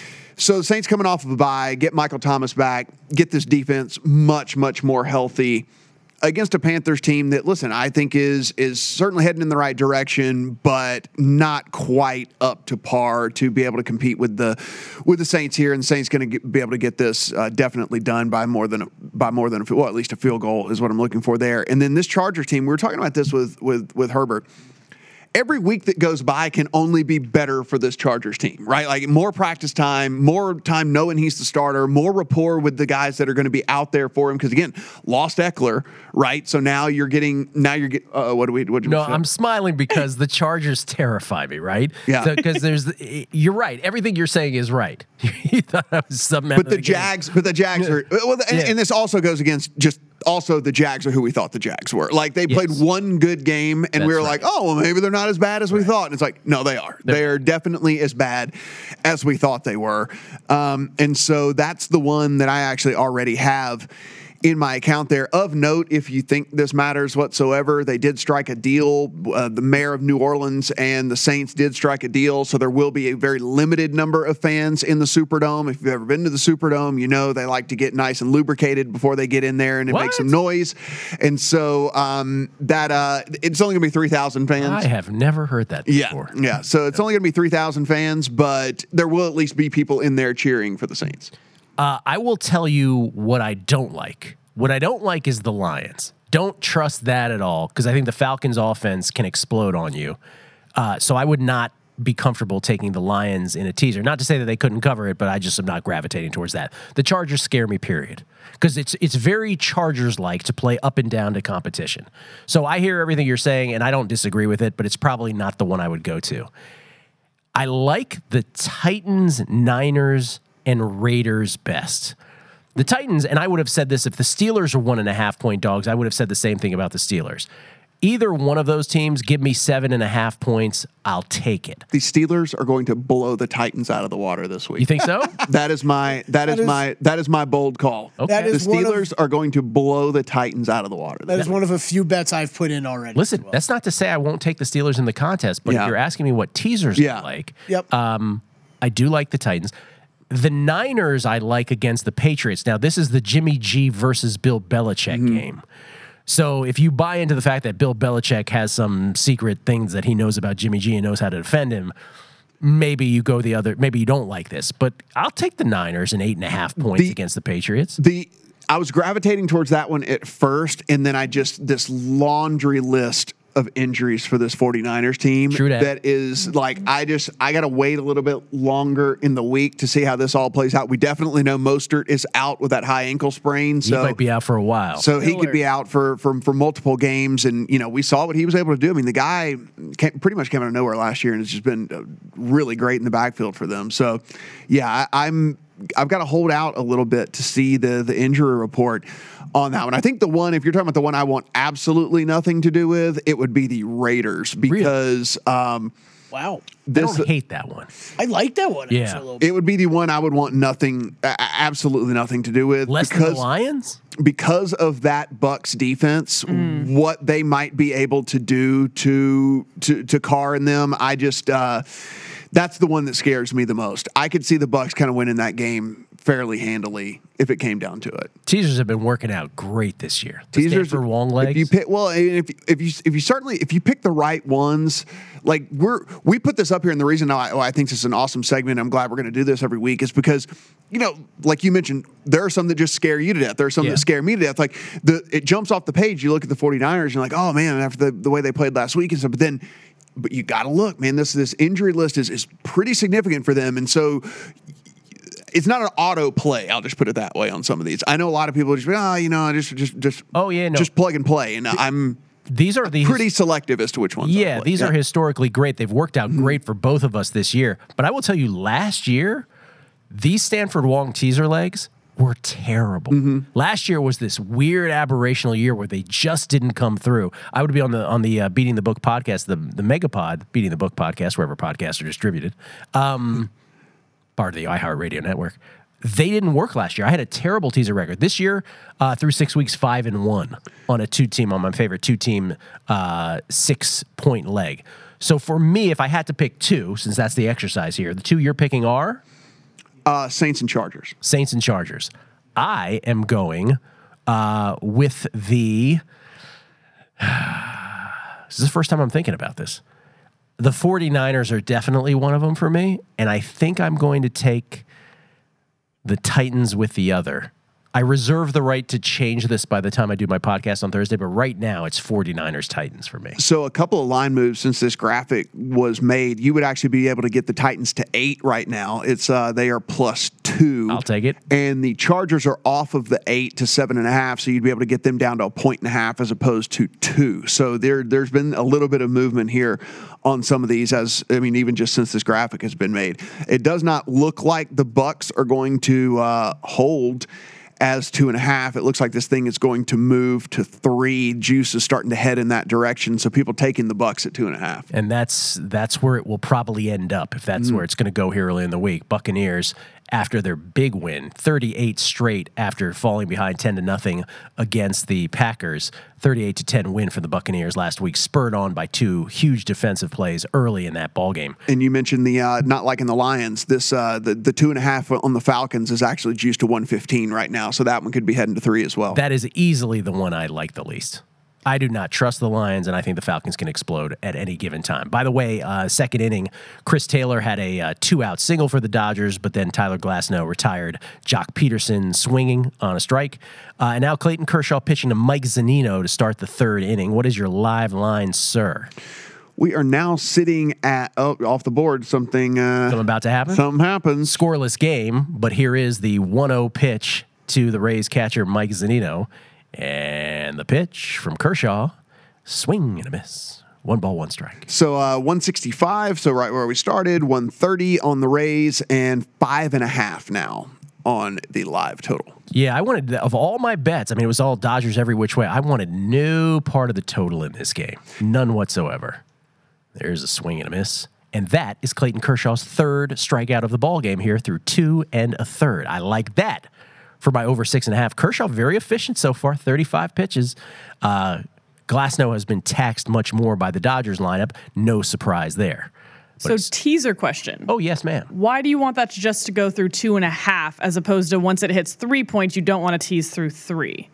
so the Saints coming off of a bye, get Michael Thomas back, get this defense much much more healthy against a Panthers team that, listen, I think is is certainly heading in the right direction, but not quite up to par to be able to compete with the with the Saints here. And the Saints going to be able to get this uh, definitely done by more than a, by more than a, well, at least a field goal is what I'm looking for there. And then this Chargers team, we were talking about this with with with Herbert. Every week that goes by can only be better for this Chargers team, right? Like more practice time, more time knowing he's the starter, more rapport with the guys that are going to be out there for him. Because again, lost Eckler, right? So now you're getting, now you're getting, uh, what do we, what do we No, say? I'm smiling because the Chargers terrify me, right? Yeah. Because there's, you're right. Everything you're saying is right. You thought I was some. But the Jags, but the Jags are, well, and, Yeah. and this also goes against just, also the Jags are who we thought the Jags were. Like they played Yes. one good game and That's we were right. like, oh, well, maybe they're not as bad as we thought. And it's like, no, they are. They are definitely as bad as we thought they were. Um, and so that's the one that I actually already have in my account there. Of note, if you think this matters whatsoever, they did strike a deal. Uh, the mayor of New Orleans and the Saints did strike a deal, so there will be a very limited number of fans in the Superdome. If you've ever been to the Superdome, you know they like to get nice and lubricated before they get in there, and it What? makes some noise. And so um, that uh, it's only going to be three thousand fans. I have never heard that Yeah, before. yeah. So it's only going to be three thousand fans, but there will at least be people in there cheering for the Saints. Uh, I will tell you what I don't like. What I don't like is the Lions. Don't trust that at all because I think the Falcons' offense can explode on you. Uh, so I would not be comfortable taking the Lions in a teaser. Not to say that they couldn't cover it, but I just am not gravitating towards that. The Chargers scare me, period. Because it's it's very Chargers-like to play up and down to competition. So I hear everything you're saying, and I don't disagree with it, but it's probably not the one I would go to. I like the Titans, Niners, and Raiders best. The Titans, and I would have said this if the Steelers are one and a half point dogs, I would have said the same thing about the Steelers. Either one of those teams, give me seven and a half points, I'll take it. The Steelers are going to blow the Titans out of the water this week. You think so? That is my that is, is- my that is my bold call. Okay. That The is one of- Steelers are going to blow the Titans out of the water. That is one of a few bets I've put in already. Listen, as well. that's not to say I won't take the Steelers in the contest, but Yeah. if you're asking me what teasers Yeah. I like, Yep. um, I do like the Titans. The Niners I like against the Patriots. Now, this is the Jimmy G versus Bill Belichick Mm-hmm. game. So if you buy into the fact that Bill Belichick has some secret things that he knows about Jimmy G and knows how to defend him, maybe you go the other. Maybe you don't like this, but I'll take the Niners and eight and a half points The- against the Patriots. The I was gravitating towards that one at first, and then I just this laundry list of injuries for this 49ers team True that. that is like I just I gotta wait a little bit longer in the week to see how this all plays out. We definitely know Mostert is out with that high ankle sprain, He so might be out for a while. So he Killer. could be out for, for for multiple games, and you know we saw what he was able to do. I mean, the guy came, pretty much came out of nowhere last year, and has just been uh, really great in the backfield for them. So, yeah, I, I'm I've got to hold out a little bit to see the the injury report on that one. I think the one, if you're talking about the one I want absolutely nothing to do with, it would be the Raiders because um, Wow. I this don't hate that one. I like that one. Yeah. actually, a little bit. it would be the one I would want nothing, a- absolutely nothing to do with Less because than the Lions? because of that Bucks defense, what they might be able to do to to to Carr and them. I just uh, that's the one that scares me the most. I could see the Bucks kind of winning that game fairly handily if it came down to it. Teasers have been working out great this year. The Teasers Stanford Wong legs. If you pick, well, if if you if you certainly if you pick the right ones, like we're we put this up here, and the reason I, I think this is an awesome segment, I'm glad we're going to do this every week, is because, you know, like you mentioned, there are some that just scare you to death. There are some Yeah. that scare me to death. Like the it jumps off the page. You look at the 49ers, and you're like, oh man, after the, the way they played last week and stuff. But then, but you got to look, man. This this injury list is is pretty significant for them, and so. It's not an auto play. I'll just put it that way on some of these. I know a lot of people just, oh, you know, just just just Oh, yeah, no. just plug and play, and I'm These are the pretty selective as to which ones. I Yeah, play. these are historically great. They've worked out great for both of us this year. But I will tell you, last year, these Stanford Wong teaser legs were terrible. Last year was this weird aberrational year where they just didn't come through. I would be on the on the uh, Beating the Book podcast, the the Megapod Beating the Book podcast, wherever podcasts are distributed. Um, part of the iHeartRadio network. They didn't work last year. I had a terrible teaser record. This year, uh, through six weeks, five and one on a two-team, on my favorite two-team uh, six-point leg. So for me, if I had to pick two, since that's the exercise here, the two you're picking are Uh, Saints and Chargers. Saints and Chargers. I am going uh, with the... This is the first time I'm thinking about this. The 49ers are definitely one of them for me, and I think I'm going to take the Titans with the other. I reserve the right to change this by the time I do my podcast on Thursday, but right now it's 49ers Titans for me. So a couple of line moves since this graphic was made. You would actually be able to get the Titans to eight right now. It's uh, they are plus two. I'll take it. And the Chargers are off of the eight to seven and a half, so you'd be able to get them down to a point and a half as opposed to two. So there, there's been a little bit of movement here on some of these. As I mean, even just since this graphic has been made, it does not look like the Bucks are going to uh, hold as two and a half. It looks like this thing is going to move to three. Juice is starting to head in that direction. So people taking the Bucks at two and a half. And that's that's where it will probably end up if that's where it's going to go here early in the week. Buccaneers, after their big win, thirty-eight straight after falling behind ten to nothing against the Packers, thirty-eight to ten win for the Buccaneers last week, spurred on by two huge defensive plays early in that ballgame. And you mentioned the uh, not liking the Lions. This uh, the the two and a half on the Falcons is actually juiced to one fifteen right now. So that one could be heading to three as well. That is easily the one I like the least. I do not trust the Lions, and I think the Falcons can explode at any given time. By the way, uh, second inning, Chris Taylor had a uh, two-out single for the Dodgers, but then Tyler Glasnow retired. Jock Peterson swinging on a strike. Uh, and now Clayton Kershaw pitching to Mike Zunino to start the third inning. What is your live line, sir? We are now sitting at, oh, off the board, something. Uh, Something about to happen? Something happens. Scoreless game, but here is the one oh pitch to the Rays catcher Mike Zunino. And the pitch from Kershaw, swing and a miss. One ball, one strike. So uh, one sixty-five, so right where we started, one thirty on the Rays, and five and a half now on the live total. Yeah, I wanted, of all my bets, I mean, it was all Dodgers every which way. I wanted no part of the total in this game. None whatsoever. There's a swing and a miss. And that is Clayton Kershaw's third strikeout of the ball game here through two and a third. I like that. For my over six and a half. Kershaw, very efficient so far, thirty-five pitches. Uh, Glasnow has been taxed much more by the Dodgers lineup. No surprise there. But So it's- teaser question. oh, yes, ma'am. Why do you want that to just to go through two and a half as opposed to once it hits three points, you don't want to tease through three?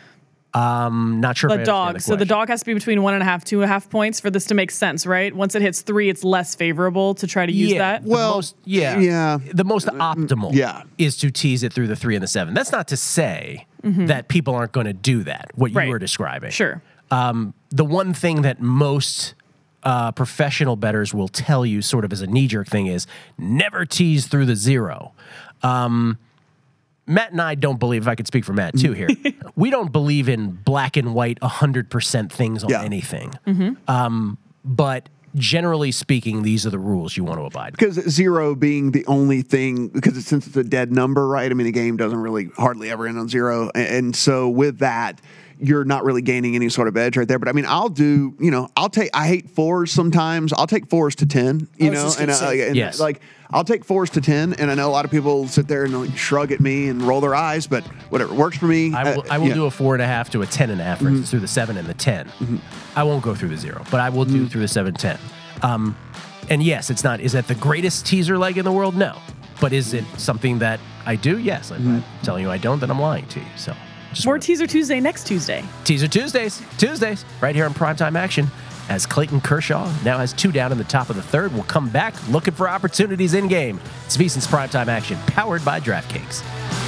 I'm not sure The if I understand dog. the so the question. dog has to be between one and a half, two and a half points for this to make sense, right? Once it hits three, it's less favorable to try to use yeah, that. the Well, most, yeah, yeah. The most optimal yeah. is to tease it through the three and the seven. That's not to say that people aren't going to do that, what you Right. were describing. Sure. Um, the one thing that most uh, professional bettors will tell you sort of as a knee-jerk thing is never tease through the zero. Um, Matt and I don't believe, if I could speak for Matt too here, we don't believe in black and white one hundred percent things on Yeah. anything. Um, but generally speaking, these are the rules you want to abide by. Because zero being the only thing, because it, since it's a dead number, right? I mean, a game doesn't really hardly ever end on zero. And, and so with that, you're not really gaining any sort of edge right there. But I mean, I'll do, you know, I'll take, I hate fours sometimes. I'll take fours to ten, you I was know, just and, gonna uh, say. and Yes. like, I'll take fours to ten. And I know a lot of people sit there and like, shrug at me and roll their eyes, but whatever works for me. I will, uh, I will yeah. do a four and a half to a ten and a half, for instance, through the seven and the ten. I won't go through the zero, but I will do through the seven, ten. Um, and yes, it's not, is that the greatest teaser leg in the world? No. But is it something that I do? Yes. If Mm-hmm. I'm telling you I don't, then I'm lying to you. So just More wanna- Teaser Tuesday next Tuesday. Teaser Tuesdays, Tuesdays, right here on Primetime Action. As Clayton Kershaw now has two down in the top of the third, we'll come back looking for opportunities in game. It's VSiN's Primetime Action, powered by DraftKings.